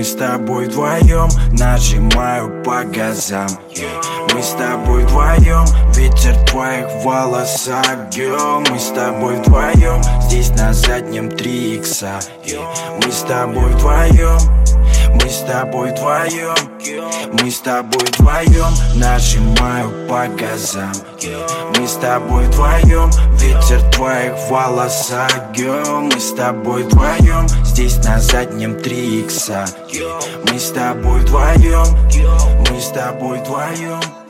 Мы с тобой вдвоем, нажимаю по газам. Мы с тобой вдвоем, ветер в твоих волосах, мы с тобой вдвоем, здесь на заднем 3 икса. Мы с тобой вдвоем, мы с тобой вдвоем, мы с тобой вдвоем, нажимаю по газам. Мы с тобой вдвоем, ветер в твоих волосах, мы с тобой вдвоем, здесь на заднем 3 икса. Мы с тобой вдвоем, мы с тобой вдвоем.